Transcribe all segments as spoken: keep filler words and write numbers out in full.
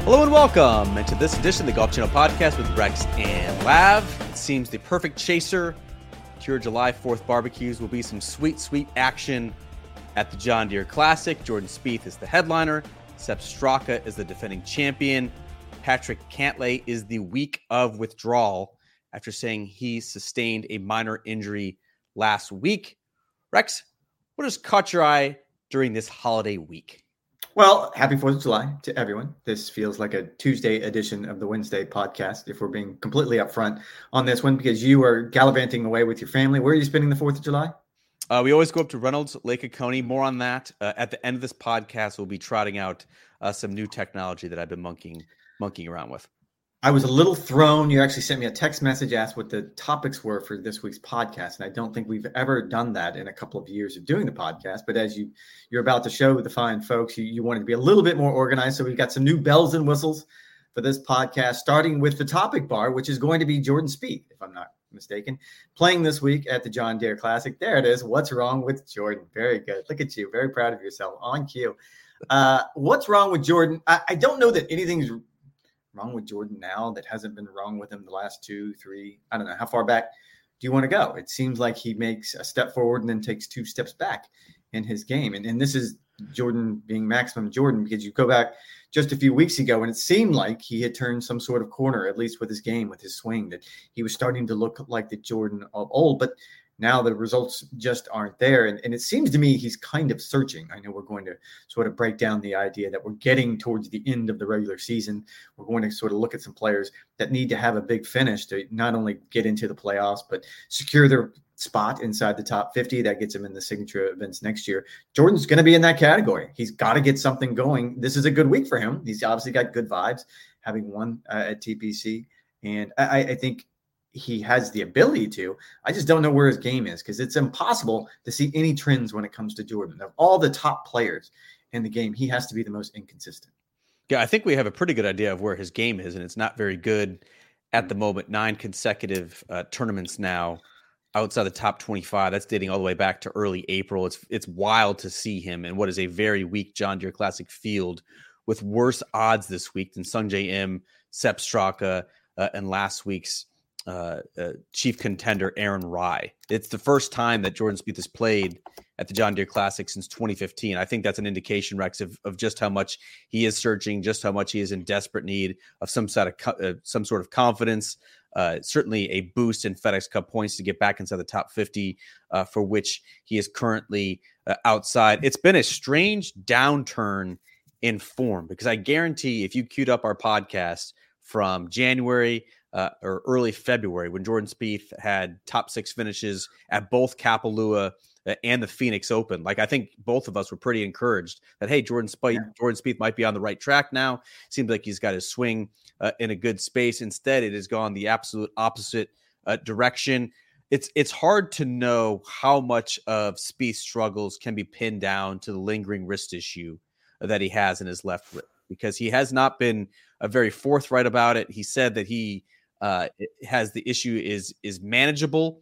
Hello and welcome to this edition of the Golf Channel Podcast with Rex and Lav. It seems the perfect chaser to your July fourth barbecues will be some sweet, sweet action at the John Deere Classic. Jordan Spieth is the headliner. Sepp Straka is the defending champion. Patrick Cantlay is the week of withdrawal after saying he sustained a minor injury last week. Rex, what has caught your eye during this holiday week? Well, happy fourth of July to everyone. This feels like a Tuesday edition of the Wednesday podcast, if we're being completely upfront on this one, because you are gallivanting away with your family. Where are you spending the fourth of July? Uh, we always go up to Reynolds, Lake Oconee. More on that. Uh, at the end of this podcast, we'll be trotting out uh, some new technology that I've been monkeying, monkeying around with. I was a little thrown. You actually sent me a text message, asked what the topics were for this week's podcast. And I don't think we've ever done that in a couple of years of doing the podcast. But as you, you're about to show the fine folks, you, you wanted to be a little bit more organized. So we've got some new bells and whistles for this podcast, starting with the topic bar, which is going to be Jordan Spieth, if I'm not mistaken, playing this week at the John Deere Classic. There it is. What's wrong with Jordan? Very good. Look at you. Very proud of yourself. On cue. Uh, what's wrong with Jordan? I, I don't know that anything's wrong with Jordan now that hasn't been wrong with him the last two, three, I don't know. How far back do you want to go? It seems like he makes a step forward and then takes two steps back in his game. And, and this is Jordan being maximum Jordan, because you go back just a few weeks ago and it seemed like he had turned some sort of corner, at least with his game, with his swing, that he was starting to look like the Jordan of old. But now the results just aren't there. And, and it seems to me he's kind of searching. I know we're going to sort of break down the idea that we're getting towards the end of the regular season. We're going to sort of look at some players that need to have a big finish to not only get into the playoffs, but secure their spot inside the top fifty. That gets him in the signature events next year. Jordan's going to be in that category. He's got to get something going. This is a good week for him. He's obviously got good vibes, having won uh, at T P C. And I, I think he has the ability to. I just don't know where his game is, because it's impossible to see any trends when it comes to Jordan. Of all the top players in the game, he has to be the most inconsistent. Yeah, I think we have a pretty good idea of where his game is, and it's not very good at the moment. Nine consecutive uh, tournaments now outside the top twenty-five. That's dating all the way back to early April. It's it's wild to see him in what is a very weak John Deere Classic field with worse odds this week than Sungjae Im, Sepp Straka, uh, and last week's Uh, uh, chief contender Aaron Rai. It's the first time that Jordan Spieth has played at the John Deere Classic since twenty fifteen. I think that's an indication, Rex, of, of just how much he is searching, just how much he is in desperate need of some sort of co- uh, some sort of confidence. Uh, certainly a boost in FedEx Cup points to get back inside the top fifty, uh, for which he is currently uh, outside. It's been a strange downturn in form, because I guarantee if you queued up our podcast from January Uh, or early February, when Jordan Spieth had top six finishes at both Kapalua uh, and the Phoenix Open, like I think both of us were pretty encouraged that, hey, Jordan Spieth, yeah. Jordan Spieth might be on the right track now. Seems like he's got his swing uh, in a good space. Instead, it has gone the absolute opposite uh, direction. It's it's hard to know how much of Spieth's struggles can be pinned down to the lingering wrist issue that he has in his left wrist, because he has not been uh, very forthright about it. He said that he Uh, it has the issue is is manageable,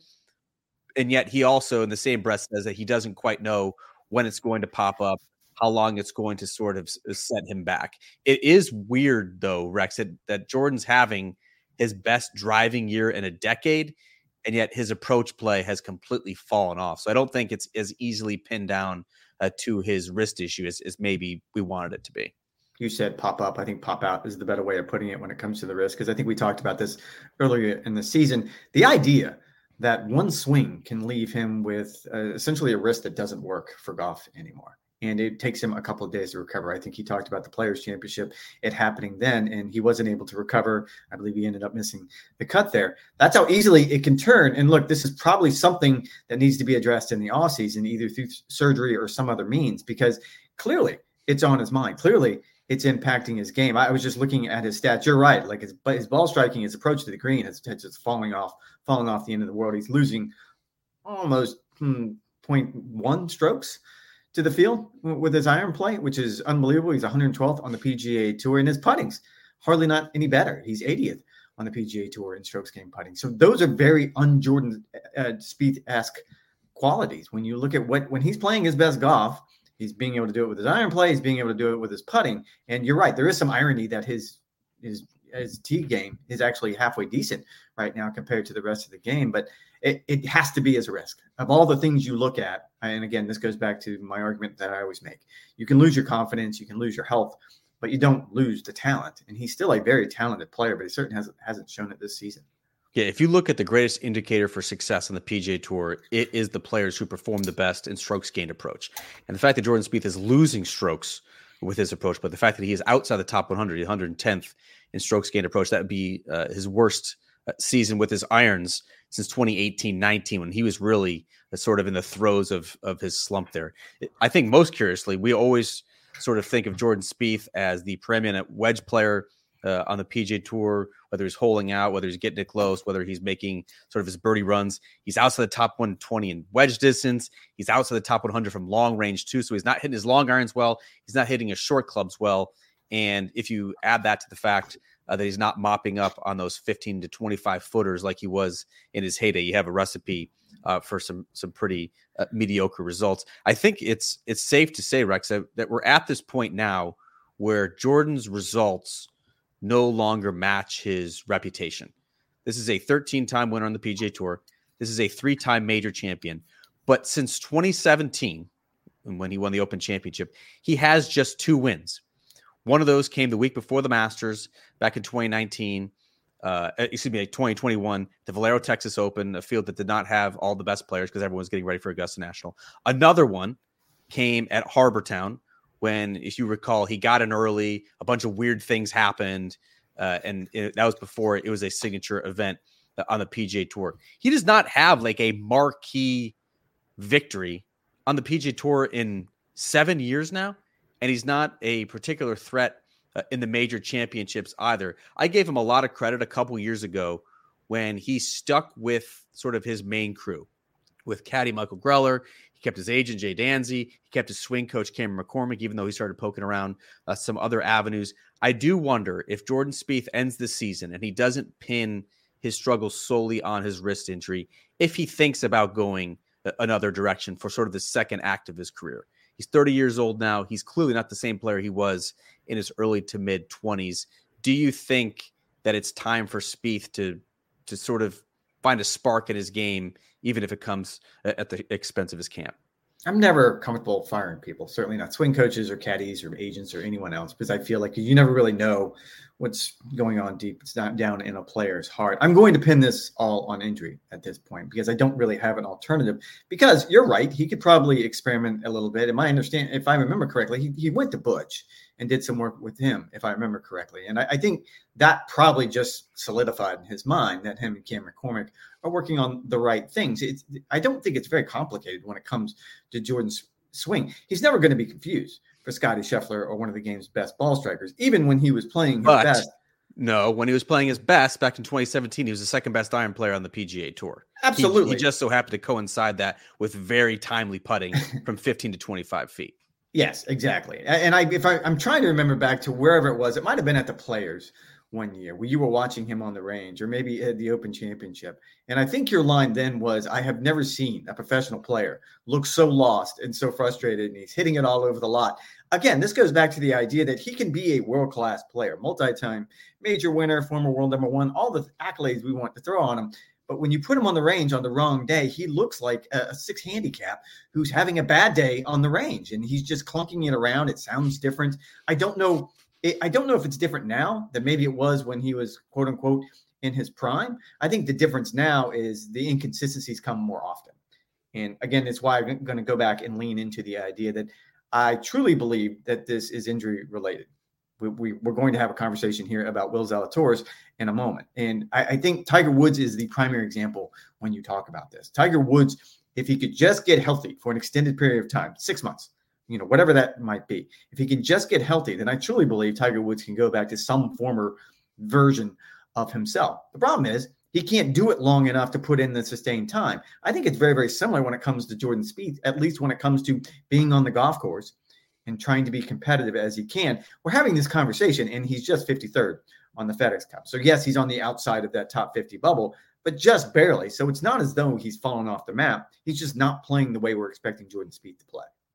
and yet he also in the same breath says that he doesn't quite know when it's going to pop up, how long it's going to sort of set him back. It is weird though, Rex, that, that Jordan's having his best driving year in a decade, and yet his approach play has completely fallen off. So I don't think it's as easily pinned down uh, to his wrist issue as, as maybe we wanted it to be. You said pop up. I think pop out is the better way of putting it when it comes to the wrist, because I think we talked about this earlier in the season. The idea that one swing can leave him with uh, essentially a wrist that doesn't work for golf anymore. And it takes him a couple of days to recover. I think he talked about the Players' Championship, it happening then, and he wasn't able to recover. I believe he ended up missing the cut there. That's how easily it can turn. And look, this is probably something that needs to be addressed in the offseason, either through surgery or some other means, because clearly it's on his mind. Clearly it's impacting his game. I was just looking at his stats. You're right. Like his, his ball striking, his approach to the green, it's, it's just falling off, falling off the end of the world. He's losing almost hmm, zero point one strokes to the field with his iron play, which is unbelievable. He's one hundred twelfth on the P G A Tour, and his putting's hardly not any better. He's eightieth on the P G A Tour in strokes gained putting. So those are very un-Jordan uh, Spieth-esque qualities. When you look at what when he's playing his best golf, He's being able to do it with his iron play. He's being able to do it with his putting. And you're right. There is some irony that his his his tee game is actually halfway decent right now compared to the rest of the game. But it, it has to be as a risk. Of all the things you look at, and again, this goes back to my argument that I always make. You can lose your confidence. You can lose your health, but you don't lose the talent. And he's still a very talented player, but he certainly hasn't, hasn't shown it this season. Yeah, if you look at the greatest indicator for success on the P G A Tour, it is the players who perform the best in strokes gained approach. And the fact that Jordan Spieth is losing strokes with his approach, but the fact that he is outside the top one hundred, one hundred tenth in strokes gained approach, that would be uh, his worst uh, season with his irons since twenty eighteen nineteen, when he was really uh, sort of in the throes of, of his slump there. I think most curiously, we always sort of think of Jordan Spieth as the preeminent wedge player Uh, on the P G A Tour, whether he's holing out, whether he's getting it close, whether he's making sort of his birdie runs. He's outside the top one twenty in wedge distance. He's outside the top one hundred from long range too. So he's not hitting his long irons well. He's not hitting his short clubs well. And if you add that to the fact uh, that he's not mopping up on those fifteen to twenty-five footers like he was in his heyday, you have a recipe uh, for some some pretty uh, mediocre results. I think it's it's safe to say, Rex, that, that we're at this point now where Jordan's results no longer match his reputation. This is a thirteen-time winner on the P G A Tour. This is a three-time major champion. But since twenty seventeen, when he won the Open Championship, he has just two wins. One of those came the week before the Masters back in twenty nineteen. Uh, excuse me, like twenty twenty-one, the Valero Texas Open, a field that did not have all the best players because everyone was getting ready for Augusta National. Another one came at Harbour Town, when, if you recall, he got in early, a bunch of weird things happened, uh, and it, that was before it was a signature event on the P G A Tour. He does not have like a marquee victory on the P G A Tour in seven years now, and he's not a particular threat uh, in the major championships either. I gave him a lot of credit a couple years ago when he stuck with sort of his main crew, with caddy Michael Greller. He kept his agent, Jay Danzy. He kept his swing coach, Cameron McCormick, even though he started poking around uh, some other avenues. I do wonder if Jordan Spieth ends the season and he doesn't pin his struggles solely on his wrist injury, if he thinks about going another direction for sort of the second act of his career. He's thirty years old now. He's clearly not the same player he was in his early to mid twenties. Do you think that it's time for Spieth to, to sort of find a spark in his game, even if it comes at the expense of his camp? I'm never comfortable firing people, certainly not swing coaches or caddies or agents or anyone else, because I feel like you never really know what's going on deep. It's not down in a player's heart. I'm going to pin this all on injury at this point because I don't really have an alternative, because you're right. He could probably experiment a little bit. And my understanding, if I remember correctly, he, he went to Butch and did some work with him, if I remember correctly. And I, I think that probably just solidified in his mind that him and Cameron McCormick are working on the right things. It's, I don't think it's very complicated when it comes to Jordan's swing. He's never going to be confused for Scotty Scheffler or one of the game's best ball strikers, even when he was playing his but, best. No, when he was playing his best back in twenty seventeen, he was the second best iron player on the P G A Tour. Absolutely. He, he just so happened to coincide that with very timely putting from fifteen to twenty-five feet. Yes, exactly. And I, if I, I'm trying to remember back to wherever it was, it might have been at the Players one year where you were watching him on the range, or maybe at the Open Championship. And I think your line then was, I have never seen a professional player look so lost and so frustrated, and he's hitting it all over the lot. Again, this goes back to the idea that he can be a world-class player, multi-time major winner, former world number one, all the accolades we want to throw on him. But when you put him on the range on the wrong day, he looks like a, a six handicap who's having a bad day on the range, and he's just clunking it around. It sounds different. I don't know. It, I don't know if it's different now than maybe it was when he was, quote unquote, in his prime. I think the difference now is the inconsistencies come more often. And again, it's why I'm going to go back and lean into the idea that I truly believe that this is injury related. We, we, we're going to have a conversation here about Will Zalatoris in a moment. And I, I think Tiger Woods is the primary example when you talk about this. Tiger Woods, if he could just get healthy for an extended period of time, six months, you know, whatever that might be, if he can just get healthy, then I truly believe Tiger Woods can go back to some former version of himself. The problem is he can't do it long enough to put in the sustained time. I think it's very, very similar when it comes to Jordan Spieth, at least when it comes to being on the golf course and trying to be competitive as he can. We're having this conversation, and he's just fifty-third on the FedEx Cup. So, yes, he's on the outside of that top fifty bubble, but just barely. So it's not as though he's fallen off the map. He's just not playing the way we're expecting Jordan Spieth to play.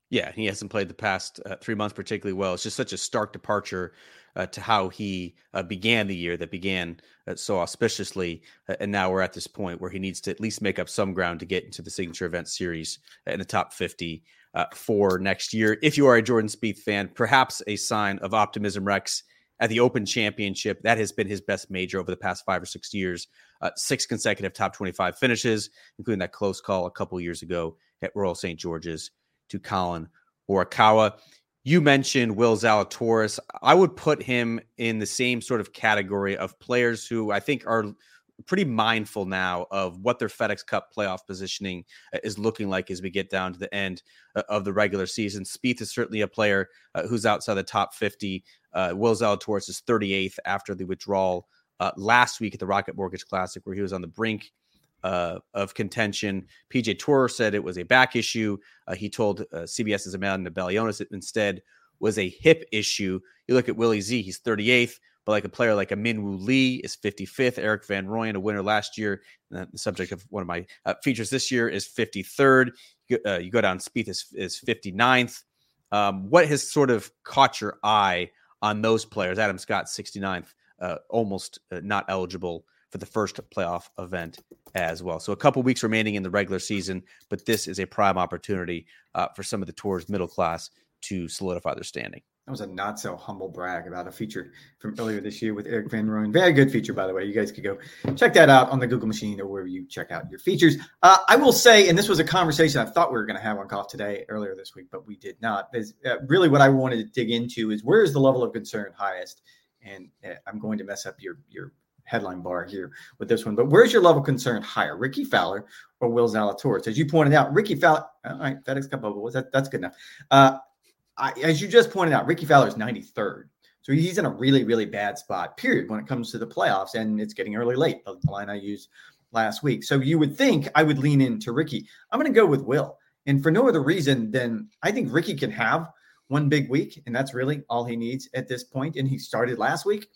Yeah, he hasn't played the past uh, three months particularly well. It's just such a stark departure uh, to how he uh, began the year that began uh, so auspiciously. Uh, and now we're at this point where he needs to at least make up some ground to get into the signature event series in the top fifty uh, for next year. If you are a Jordan Spieth fan, perhaps a sign of optimism, Rex, at the Open Championship. That has been his best major over the past five or six years. Uh, six consecutive top twenty-five finishes, including that close call a couple years ago at Royal Saint George's to Colin Morikawa. You mentioned Will Zalatoris. I would put him in the same sort of category of players who I think are pretty mindful now of what their FedEx Cup playoff positioning is looking like as we get down to the end of the regular season. Spieth is certainly a player uh, who's outside the top fifty. Uh, Will Zalatoris is thirty-eighth after the withdrawal uh, last week at the Rocket Mortgage Classic, where he was on the brink Uh, of contention. P J Tour said it was a back issue. Uh, he told uh, CBS's Amanda Balionis it instead was a hip issue. You look at Willie Z, he's thirty-eighth, but like a player like a Minwoo Lee is fifty-fifth. Erik van Rooyen, a winner last year, uh, the subject of one of my uh, features this year, is fifty-third. You, uh, you go down, Spieth is, is fifty-ninth. Um, what has sort of caught your eye on those players? Adam Scott, sixty-ninth, uh, almost uh, not eligible for the first playoff event as well. So a couple weeks remaining in the regular season, but this is a prime opportunity uh, for some of the tour's middle class to solidify their standing. That was a not so humble brag about a feature from earlier this year with Erik van Rooyen. Very good feature, by the way. You guys could go check that out on the Google machine or wherever you check out your features. Uh, I will say, and this was a conversation I thought we were going to have on Golf Today earlier this week, but we did not. Is, uh, really what I wanted to dig into is where is the level of concern highest? And uh, I'm going to mess up your your headline bar here with this one, but where's your level of concern higher, Rickie Fowler or Will Zalatoris? As you pointed out, Rickie Fowler, all right, FedEx Cup Oval, that, that's good enough. Uh, I, as you just pointed out, Rickie Fowler is ninety-third. So he's in a really, really bad spot, period, when it comes to the playoffs, and it's getting early late, the line I used last week. So you would think I would lean into Rickie. I'm going to go with Will, and for no other reason than I think Rickie can have one big week, and that's really all he needs at this point, and he started last week.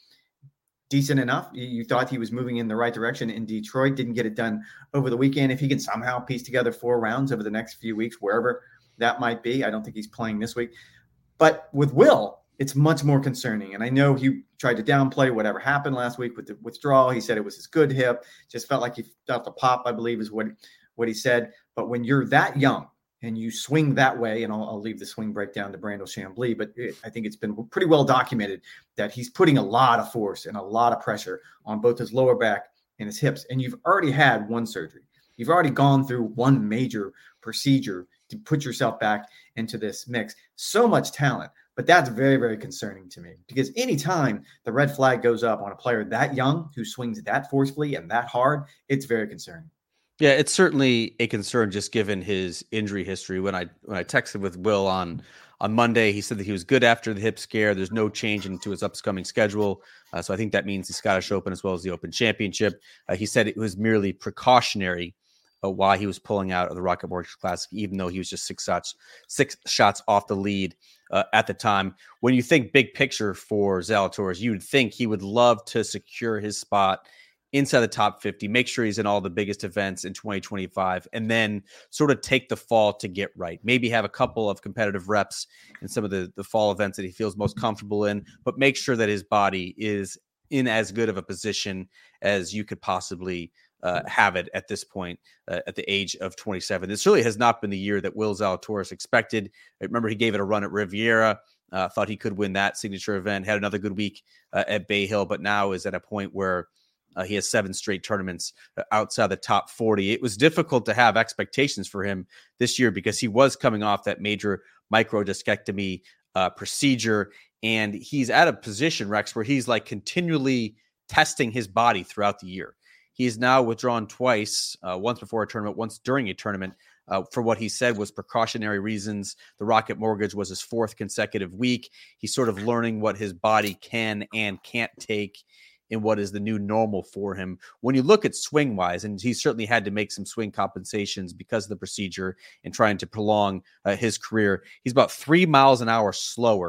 Decent enough. You thought he was moving in the right direction in Detroit, didn't get it done over the weekend. If he can somehow piece together four rounds over the next few weeks, wherever that might be, I don't think he's playing this week. But with Will, it's much more concerning. And I know he tried to downplay whatever happened last week with the withdrawal. He said it was his good hip, just felt like he felt the pop, I believe is what, what he said. But when you're that young, and you swing that way, and I'll, I'll leave the swing breakdown to Brandel Chambly, but it, I think it's been pretty well documented that he's putting a lot of force and a lot of pressure on both his lower back and his hips. And you've already had one surgery. You've already gone through one major procedure to put yourself back into this mix. So much talent, but that's very, very concerning to me, because anytime the red flag goes up on a player that young who swings that forcefully and that hard, it's very concerning. Yeah, it's certainly a concern just given his injury history. When I when I texted with Will on on Monday, he said that he was good after the hip scare. There's no change into his upcoming schedule. Uh, so I think that means the Scottish Open as well as the Open Championship. Uh, he said it was merely precautionary uh, while he was pulling out of the Rocket Mortgage Classic, even though he was just six shots, six shots off the lead uh, at the time. When you think big picture for Zalatoris, you would think he would love to secure his spot inside the top fifty, make sure he's in all the biggest events in twenty twenty-five, and then sort of take the fall to get right. Maybe have a couple of competitive reps in some of the, the fall events that he feels most comfortable in, but make sure that his body is in as good of a position as you could possibly uh, have it at this point uh, at the age of twenty-seven. This really has not been the year that Will Zalatoris expected. I remember he gave it a run at Riviera, uh, thought he could win that signature event, had another good week uh, at Bay Hill, but now is at a point where Uh, he has seven straight tournaments uh, outside the top forty. It was difficult to have expectations for him this year because he was coming off that major microdiscectomy uh, procedure. And he's at a position, Rex, where he's like continually testing his body throughout the year. He is now withdrawn twice, uh, once before a tournament, once during a tournament, uh, for what he said was precautionary reasons. The Rocket Mortgage was his fourth consecutive week. He's sort of learning what his body can and can't take in what is the new normal for him. When you look at swing wise, and he certainly had to make some swing compensations because of the procedure and trying to prolong uh, his career, he's about three miles an hour slower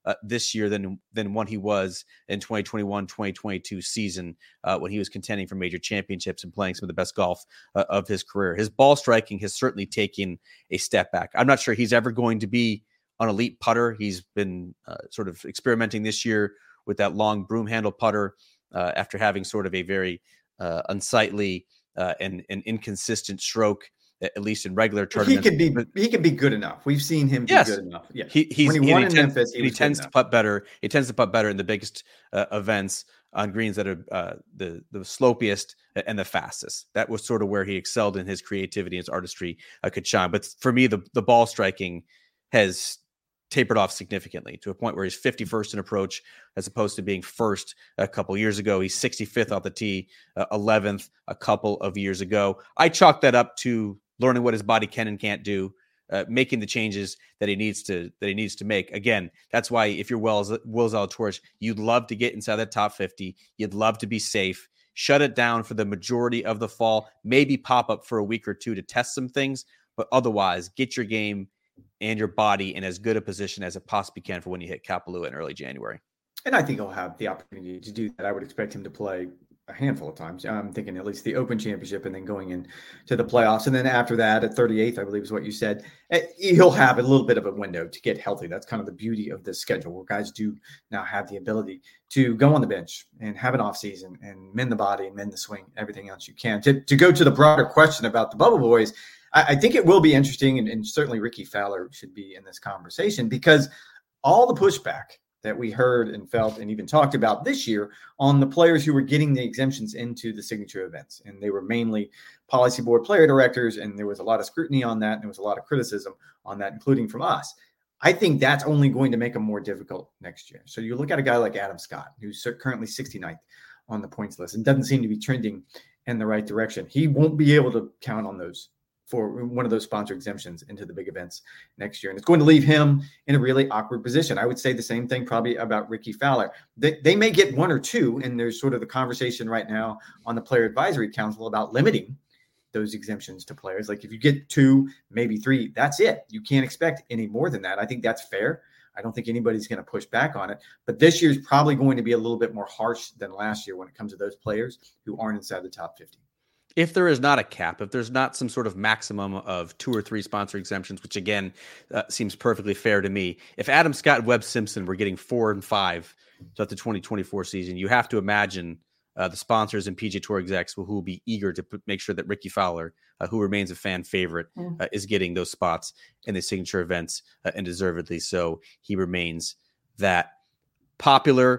uh, this year than than what he was in twenty twenty-one twenty twenty-two season uh, when he was contending for major championships and playing some of the best golf uh, of his career. His ball striking has certainly taken a step back. I'm not sure he's ever going to be an elite putter. He's been uh, sort of experimenting this year with that long broom handle putter uh, after having sort of a very uh, unsightly uh, and, and inconsistent stroke, at least in regular tournaments. He could be but, he could be good enough. We've seen him be yes, good enough. Yeah, he he's, when he, he won in tends, Memphis, he, he tends to putt better. He tends to putt better in the biggest uh, events on greens that are uh, the the slopiest and the fastest. That was sort of where he excelled in his creativity, his artistry uh, could shine. But for me, the the ball striking has tapered off significantly to a point where he's fifty-first in approach as opposed to being first a couple years ago. He's sixty-fifth off the tee, uh, eleventh a couple of years ago. I chalk that up to learning what his body can and can't do, uh, making the changes that he needs to that he needs to make. Again, that's why if you're Will Zalatoris, you'd love to get inside that top fifty. You'd love to be safe. Shut it down for the majority of the fall. Maybe pop up for a week or two to test some things, but otherwise, get your game and your body in as good a position as it possibly can for when you hit Kapalua in early January. And I think he'll have the opportunity to do that. I would expect him to play a handful of times. I'm thinking at least the Open Championship and then going into the playoffs. And then after that, at thirty-eighth, I believe is what you said, he'll have a little bit of a window to get healthy. That's kind of the beauty of this schedule where guys do now have the ability to go on the bench and have an off season and mend the body and mend the swing, everything else you can. To, to go to the broader question about the Bubble Boys, I think it will be interesting, and, and certainly Ricky Fowler should be in this conversation because all the pushback that we heard and felt and even talked about this year on the players who were getting the exemptions into the signature events, and they were mainly policy board player directors, and there was a lot of scrutiny on that, and there was a lot of criticism on that, including from us. I think that's only going to make them more difficult next year. So you look at a guy like Adam Scott, who's currently sixty-ninth on the points list and doesn't seem to be trending in the right direction. He won't be able to count on those for one of those sponsor exemptions into the big events next year. And it's going to leave him in a really awkward position. I would say the same thing probably about Ricky Fowler. They, they may get one or two, and there's sort of the conversation right now on the Player Advisory Council about limiting those exemptions to players. Like if you get two, maybe three, that's it. You can't expect any more than that. I think that's fair. I don't think anybody's going to push back on it. But this year's probably going to be a little bit more harsh than last year when it comes to those players who aren't inside the top fifty. If there is not a cap, if there's not some sort of maximum of two or three sponsor exemptions, which again uh, seems perfectly fair to me, if Adam Scott and Webb Simpson were getting four and five throughout the twenty twenty-four season, you have to imagine uh, the sponsors and P G A Tour execs who will be eager to p- make sure that Ricky Fowler, uh, who remains a fan favorite, mm. uh, is getting those spots in the signature events, uh, and deservedly so. He remains that popular.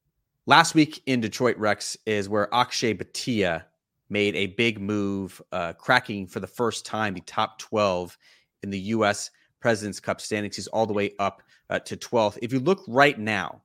Last week in Detroit Rex is where Akshay Bhatia made a big move, uh, cracking for the first time the top twelve in the U S President's Cup standings. He's all the way up uh, to twelfth. If you look right now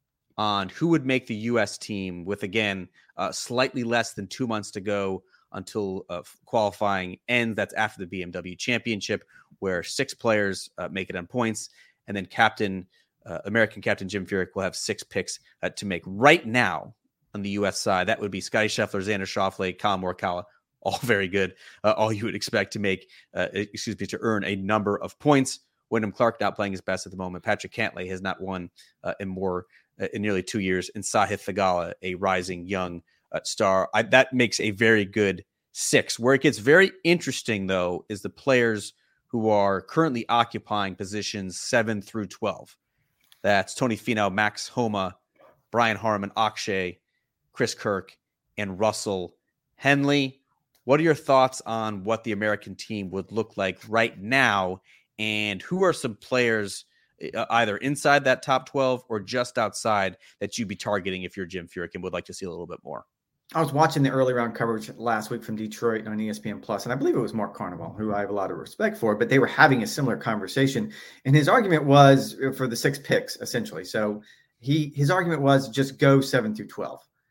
on who would make the U S team with, again, uh, slightly less than two months to go until uh, qualifying ends, that's after the B M W Championship, where six players uh, make it on points, and then captain, uh, American captain Jim Furyk will have six picks uh, to make. Right now, on the U S side, that would be Scotty Scheffler, Xander Schauffele, Colin Morikawa, all very good. Uh, all you would expect to make, uh, excuse me, to earn a number of points. Wyndham Clark not playing his best at the moment. Patrick Cantlay has not won uh, in more uh, in nearly two years. And Sahith Theegala, a rising young uh, star. I, that makes a very good six. Where it gets very interesting, though, is the players who are currently occupying positions seven through twelve. That's Tony Finau, Max Homa, Brian Harman, Akshay, Chris Kirk, and Russell Henley. What are your thoughts on what the American team would look like right now? And who are some players uh, either inside that top twelve or just outside that you'd be targeting if you're Jim Furyk and would like to see a little bit more? I was watching the early round coverage last week from Detroit on E S P N Plus, and I believe it was Mark Carnival, who I have a lot of respect for, but they were having a similar conversation. And his argument was for the six picks, essentially. So he his argument was just go seven through twelve.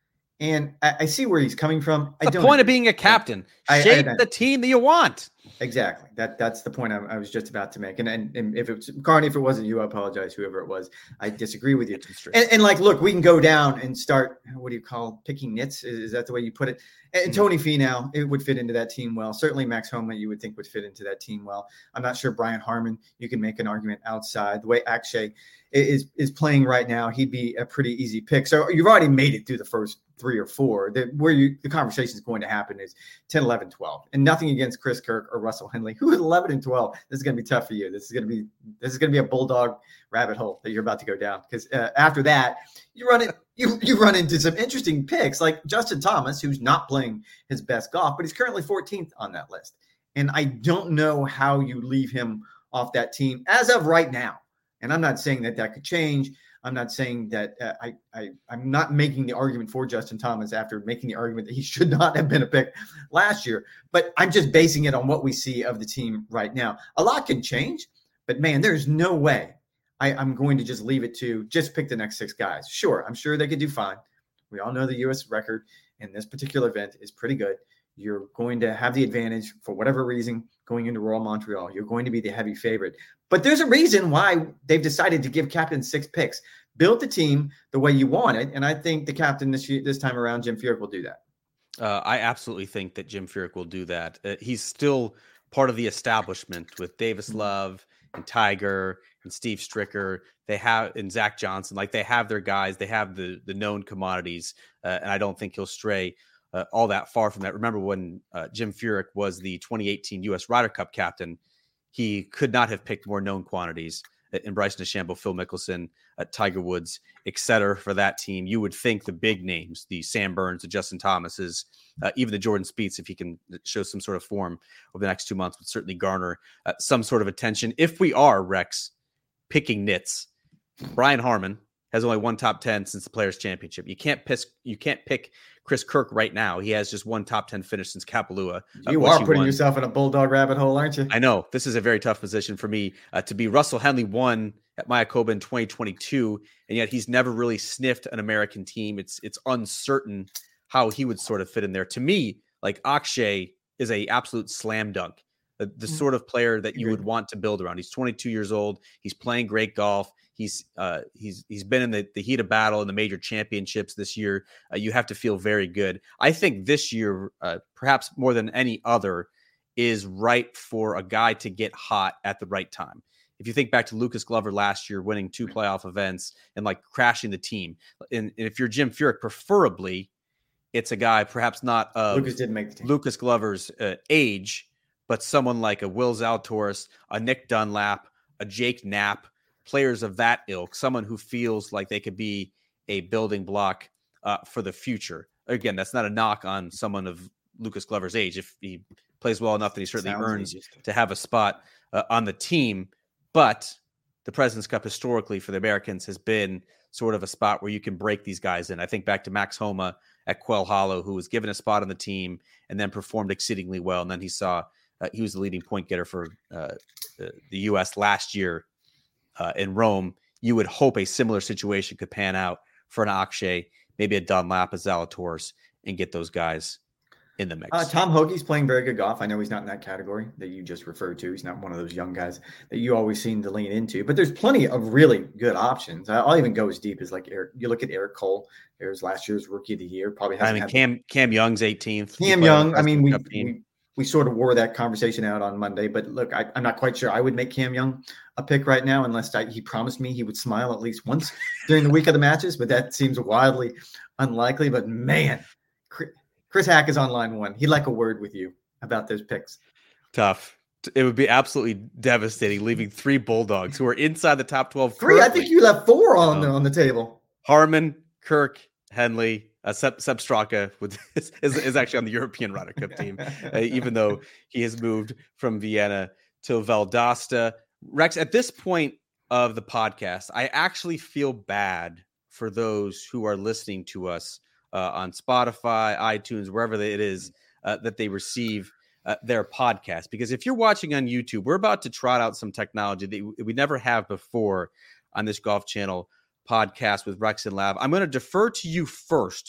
And I, I see where he's coming from. The I don't point agree. of being a captain, I, shape I, I, the team that you want. Exactly. That that's the point I, I was just about to make. And, and and if it's Carney, if it wasn't you, I apologize. Whoever it was, I disagree with you. And, and like, look, we can go down and start. What do you call picking nits? Is, is that the way you put it? And mm-hmm. Tony Finau, it would fit into that team well. Certainly, Max Homa, you would think would fit into that team well. I'm not sure Brian Harman. You can make an argument outside the way Akshay is is playing right now. He'd be a pretty easy pick. So you've already made it through the first three or four. The, where you the conversation is going to happen is ten, eleven, twelve. And nothing against Chris Kirk or Russell Henley, who is eleven and twelve. This is going to be tough for you. This is going to be this is going to be a bulldog rabbit hole that you're about to go down. Because uh, after that, you run it. You you run into some interesting picks like Justin Thomas, who's not playing his best golf, but he's currently fourteenth on that list. And I don't know how you leave him off that team as of right now. And I'm not saying that that could change. I'm not saying that uh, I, I, I'm not making the argument for Justin Thomas after making the argument that he should not have been a pick last year. But I'm just basing it on what we see of the team right now. A lot can change, but man, there's no way I, I'm going to just leave it to just pick the next six guys. Sure, I'm sure they could do fine. We all know the U S record in this particular event is pretty good. You're going to have the advantage for whatever reason going into Royal Montreal. You're going to be the heavy favorite. But there's a reason why they've decided to give captain six picks. Build the team the way you want it. And I think the captain this year, this time around, Jim Furyk, will do that. Uh, I absolutely think that Jim Furyk will do that. Uh, he's still part of the establishment with Davis Love and Tiger and Steve Stricker. They have and Zach Johnson. Like they have their guys. They have the the known commodities. Uh, and I don't think he'll stray Uh, all that far from that. Remember when uh, Jim Furyk was the twenty eighteen U S Ryder Cup captain, he could not have picked more known quantities in Bryson DeChambeau, Phil Mickelson, uh, Tiger Woods, et cetera for that team. You would think the big names, the Sam Burns, the Justin Thomases, uh, even the Jordan Spieths, if he can show some sort of form over the next two months, would certainly garner uh, some sort of attention. If we are, Rex, picking nits, Brian Harman has only one top ten since the Players' Championship. You can't piss, you can't pick Chris Kirk right now. He has just one top ten finish since Kapalua. You uh, are putting won. yourself in a bulldog rabbit hole, aren't you? I know. This is a very tough position for me uh, to be. Russell Henley won at Mayakoba in twenty twenty-two, and yet he's never really sniffed an American team. It's it's uncertain how he would sort of fit in there. To me, like Akshay is a absolute slam dunk. The, the mm-hmm. sort of player that you would want to build around. He's twenty-two years old. He's playing great golf. He's uh, he's he's been in the, the heat of battle in the major championships this year. Uh, you have to feel very good. I think this year, uh, perhaps more than any other, is ripe for a guy to get hot at the right time. If you think back to Lucas Glover last year, winning two playoff events and like crashing the team, and, and if you're Jim Furyk, preferably it's a guy perhaps not of Lucas didn't make the team. Lucas Glover's uh, age, but someone like a Will Zalatoris, a Nick Dunlap, a Jake Knapp. Players of that ilk, someone who feels like they could be a building block uh, for the future. Again, that's not a knock on someone of Lucas Glover's age. If he plays well enough, then he certainly Sounds earns to have a spot uh, on the team. But the President's Cup historically for the Americans has been sort of a spot where you can break these guys in. I think back to Max Homa at Quail Hollow, who was given a spot on the team and then performed exceedingly well. And then he saw uh, he was the leading point getter for uh, the, the U S last year. Uh, in Rome. You would hope a similar situation could pan out for an Akshay, maybe a Dunlap, a Zalatoris, and get those guys in the mix. Uh, Tom Hoagie's playing very good golf. I know he's not in that category that you just referred to. He's not one of those young guys that you always seem to lean into. But there's plenty of really good options. I'll even go as deep as like Eric. You look at Eric Cole. There's last year's Rookie of the Year. Probably hasn't I mean, had Cam the- Cam Young's eighteenth. Cam Young. I mean, we, we we sort of wore that conversation out on Monday. But look, I, I'm not quite sure I would make Cam Young a pick right now unless I, he promised me he would smile at least once during the week of the matches. But that seems wildly unlikely. But man, Chris Hack is on line one. He'd like a word with you about those picks. Tough. It would be absolutely devastating leaving three Bulldogs who are inside the top twelve. Three? Currently. I think you left four on, um, the, on the table. Harman, Kirk, Henley, uh, Sepp, Sepp Straka with, is, is actually on the European Ryder Cup team, uh, even though he has moved from Vienna to Valdosta. Rex, at this point of the podcast, I actually feel bad for those who are listening to us uh, on Spotify, iTunes, wherever it is uh, that they receive uh, their podcast. Because if you're watching on YouTube, we're about to trot out some technology that we never have before on this Golf Channel podcast with Rex and Lav. I'm going to defer to you first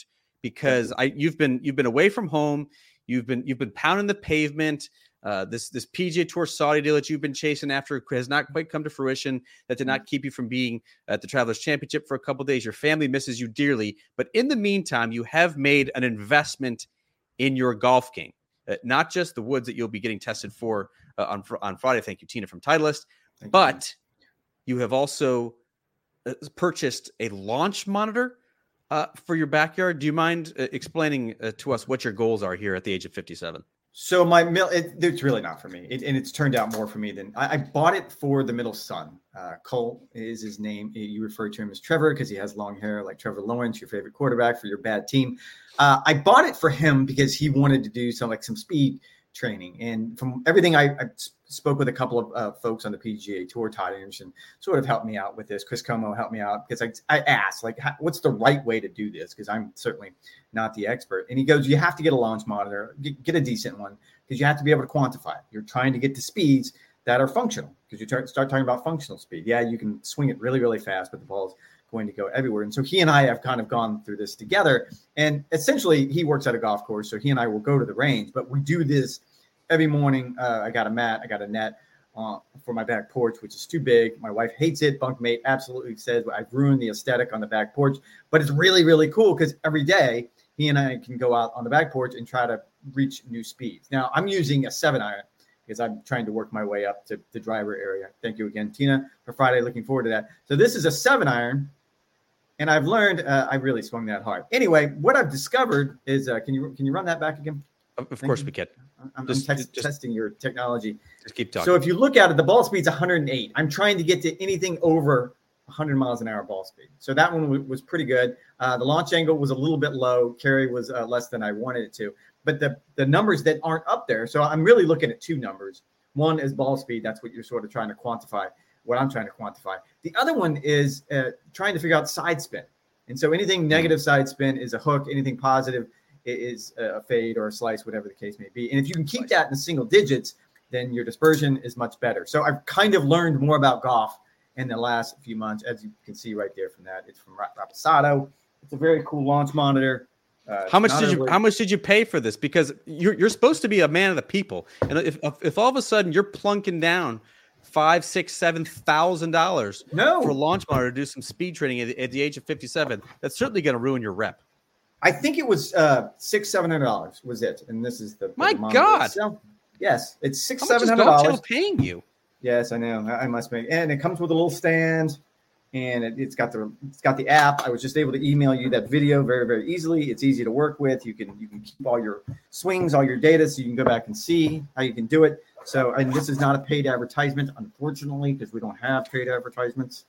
because I you've been you've been away from home. You've been you've been pounding the pavement. Uh, this this P G A Tour Saudi deal that you've been chasing after has not quite come to fruition. That did not keep you from being at the Travelers Championship for a couple of days. Your family misses you dearly. But in the meantime, you have made an investment in your golf game. Uh, not just the woods that you'll be getting tested for uh, on, on Friday. Thank you, Tina, from Titleist. Thank but you. you have also uh, purchased a launch monitor uh, for your backyard. Do you mind uh, explaining uh, to us what your goals are here at the age of fifty-seven? So my middle, it, it's really not for me, it, and it's turned out more for me than I, I bought it for the middle son. Uh, Cole is his name. You refer to him as Trevor because he has long hair like Trevor Lawrence, your favorite quarterback for your bad team. Uh, I bought it for him because he wanted to do some like some speed training, and from everything I, I spoke with a couple of uh, folks on the P G A Tour, Todd Anderson sort of helped me out with this. Chris Como helped me out because I, I asked like, how, what's the right way to do this? Because I'm certainly not the expert. And he goes, you have to get a launch monitor, get, get a decent one, because you have to be able to quantify it. You're trying to get to speeds that are functional, because you tar- start talking about functional speed. Yeah, you can swing it really, really fast, but the ball's going to go everywhere. And so he and I have kind of gone through this together. And essentially, he works at a golf course, so he and I will go to the range. But we do this every morning. Uh, I got a mat, I got a net uh, for my back porch, which is too big. My wife hates it. Bunkmate absolutely says I've ruined the aesthetic on the back porch. But it's really, really cool because every day he and I can go out on the back porch and try to reach new speeds. Now, I'm using a seven iron because I'm trying to work my way up to the driver area. Thank you again, Tina, for Friday. Looking forward to that. So this is a seven iron. And I've learned uh, I really swung that hard. Anyway, what I've discovered is, uh, can you can you run that back again? Of Thank course you. we can. I'm, just, I'm text, just, testing your technology. Just keep talking. So if you look at it, the ball speed's one hundred eight. I'm trying to get to anything over one hundred miles an hour ball speed. So that one w- was pretty good. Uh, the launch angle was a little bit low. Carry was uh, less than I wanted it to. But the, the numbers that aren't up there, so I'm really looking at two numbers. One is ball speed. That's what you're sort of trying to quantify, what I'm trying to quantify. The other one is uh, trying to figure out side spin. And so anything negative side spin is a hook. Anything positive is a fade or a slice, whatever the case may be. And if you can keep that in the single digits, then your dispersion is much better. So I've kind of learned more about golf in the last few months, as you can see right there from that. It's from Rapisado. It's a very cool launch monitor. Uh, how much did you How much did you pay for this? Because you're you're supposed to be a man of the people, and if if all of a sudden you're plunking down five, six, seven thousand dollars no. for a launch monitor to do some speed training at the, at the age of fifty-seven, that's certainly going to ruin your rep. I think it was uh, six, seven hundred dollars was it, and this is the my the God. So, yes, it's six, How seven hundred dollars. Paying you? Yes, I know. I, I must make, and it comes with a little stand, and it, it's got the it's got the app. I was just able to email you that video very, very easily. It's easy to work with. You can you can keep all your swings, all your data, so you can go back and see how you can do it. So, and this is not a paid advertisement, unfortunately, because we don't have paid advertisements.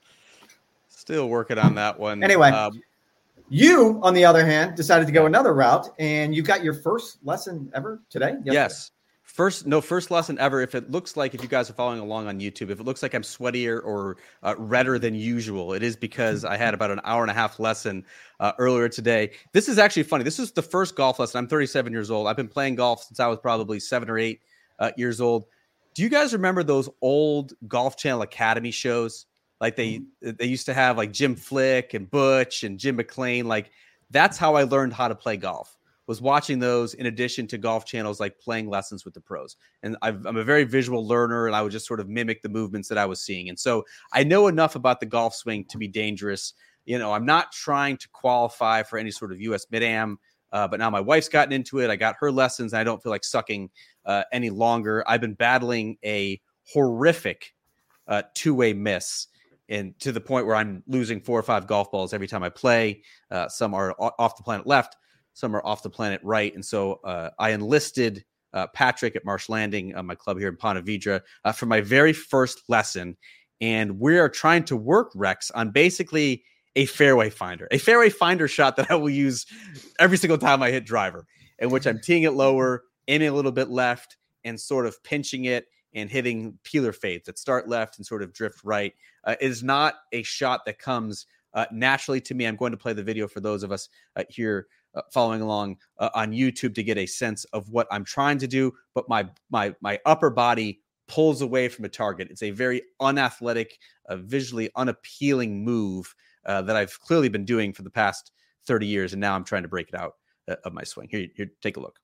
Still working on that one. Anyway, um, you, on the other hand, decided to go another route, and you got your first lesson ever today? Yesterday. Yes. First, no, first lesson ever. If it looks like, if you guys are following along on YouTube, if it looks like I'm sweatier or uh, redder than usual, it is because I had about an hour and a half lesson uh, earlier today. This is actually funny. This is the first golf lesson. I'm thirty-seven years old. I've been playing golf since I was probably seven or eight uh, years old. Do you guys remember those old Golf Channel Academy shows? Like they they used to have like Jim Flick and Butch and Jim McClain. Like that's how I learned how to play golf, was watching those in addition to Golf Channels, like playing lessons with the pros. And I've, I'm a very visual learner, and I would just sort of mimic the movements that I was seeing. And so I know enough about the golf swing to be dangerous. You know, I'm not trying to qualify for any sort of U S Mid-Am, uh, but now my wife's gotten into it. I got her lessons, and I don't feel like sucking uh, any longer. I've been battling a horrific uh, two-way miss, and to the point where I'm losing four or five golf balls every time I play. Uh, some are off the planet left, some are off the planet right. And so uh, I enlisted uh, Patrick at Marsh Landing, uh, my club here in Ponte Vedra, uh, for my very first lesson. And we are trying to work, Rex, on basically a fairway finder, a fairway finder shot that I will use every single time I hit driver, in which I'm teeing it lower, aiming a little bit left, and sort of pinching it and hitting peeler fades that start left and sort of drift right. Uh, it is not a shot that comes uh, naturally to me. I'm going to play the video for those of us uh, here uh, following along uh, on YouTube to get a sense of what I'm trying to do. But my my my upper body pulls away from a target. It's a very unathletic, uh, visually unappealing move uh, that I've clearly been doing for the past thirty years, and now I'm trying to break it out uh, of my swing. Here, here, take a look.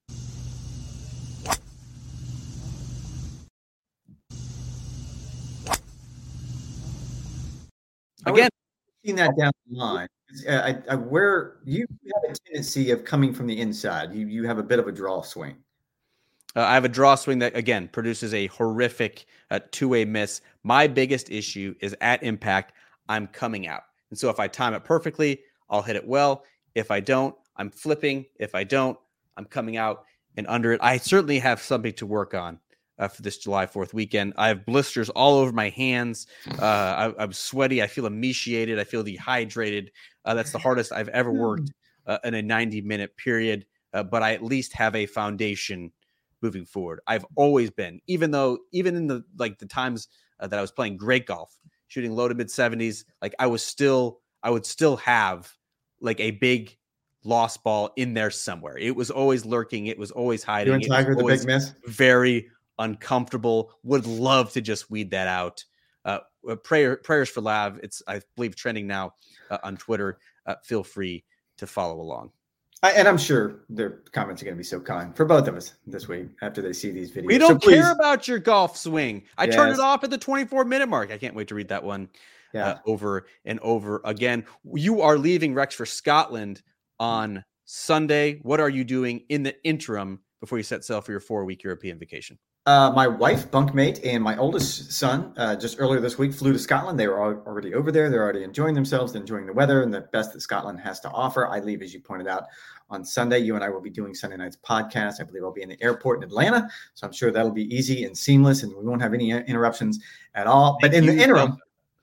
Again, seen that down the line. I, I, where you have a tendency of coming from the inside. You you have a bit of a draw swing. Uh, I have a draw swing that, again, produces a horrific uh, two-way miss. My biggest issue is at impact, I'm coming out. And so if I time it perfectly, I'll hit it well. If I don't, I'm flipping. If I don't, I'm coming out and under it. I certainly have something to work on uh, for this July fourth weekend. I have blisters all over my hands. Uh, I, I'm sweaty. I feel emaciated. I feel dehydrated. Uh, that's the hardest I've ever worked uh, in a ninety-minute period. Uh, but I at least have a foundation moving forward. I've always been, even though, even in the like the times uh, that I was playing great golf, shooting low to mid seventies, like I was still, I would still have like a big lost ball in there somewhere. It was always lurking. It was always hiding. You and Tiger, the big miss? Very uncomfortable. Would love to just weed that out. Uh, prayer, prayers for Lav. It's, I believe, trending now uh, on Twitter. Uh, feel free to follow along. I, and I'm sure their comments are going to be so kind for both of us this week after they see these videos. We don't so care about your golf swing. I yes. turned it off at the twenty-four minute mark. I can't wait to read that one yeah. uh, over and over again. You are leaving, Rex, for Scotland on Sunday. What are you doing in the interim before you set sail for your four-week European vacation? Uh, my wife, bunkmate, and my oldest son uh, just earlier this week flew to Scotland. They were already over there. They're already enjoying themselves, enjoying the weather and the best that Scotland has to offer. I leave, as you pointed out, on Sunday. You and I will be doing Sunday night's podcast. I believe I'll be in the airport in Atlanta, so I'm sure that'll be easy and seamless, and we won't have any interruptions at all. But in the interim,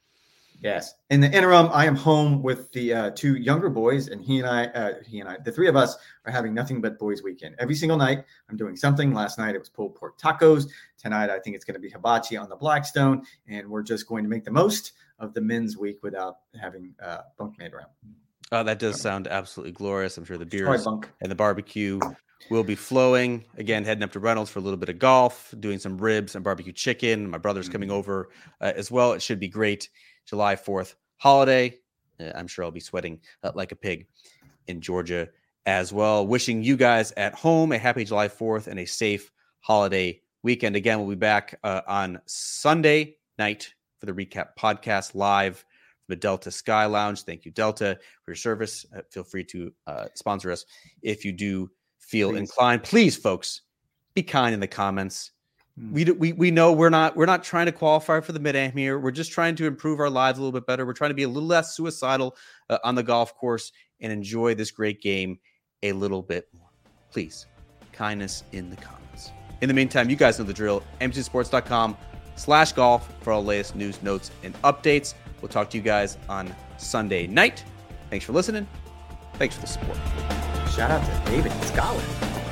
yes, in the interim, I am home with the uh, two younger boys, and he and I, uh, he and I, the three of us are having nothing but boys' weekend. Every single night, I'm doing something. Last night, it was pulled pork tacos. Tonight, I think it's going to be hibachi on the Blackstone, and we're just going to make the most of the men's week without having uh, bunkmate around. Uh, that does sound absolutely glorious. I'm sure the beers and the barbecue will be flowing. Again, heading up to Reynolds for a little bit of golf, doing some ribs and barbecue chicken. My brother's mm-hmm. coming over uh, as well. It should be great. July fourth holiday. Uh, I'm sure I'll be sweating uh, like a pig in Georgia as well. Wishing you guys at home a happy July fourth and a safe holiday weekend. Again, we'll be back uh, on Sunday night for the recap podcast live. The Delta Sky Lounge. Thank you, Delta, for your service. Uh, feel free to uh, sponsor us if you do feel Please. inclined. Please, folks, be kind in the comments. Mm. We, do, we we know we're not we're not trying to qualify for the Mid-Am here. We're just trying to improve our lives a little bit better. We're trying to be a little less suicidal uh, on the golf course and enjoy this great game a little bit more. Please, kindness in the comments. In the meantime, you guys know the drill. M C sports dot com slash golf for all the latest news, notes, and updates. We'll talk to you guys on Sunday night. Thanks for listening. Thanks for the support. Shout out to David in Scotland.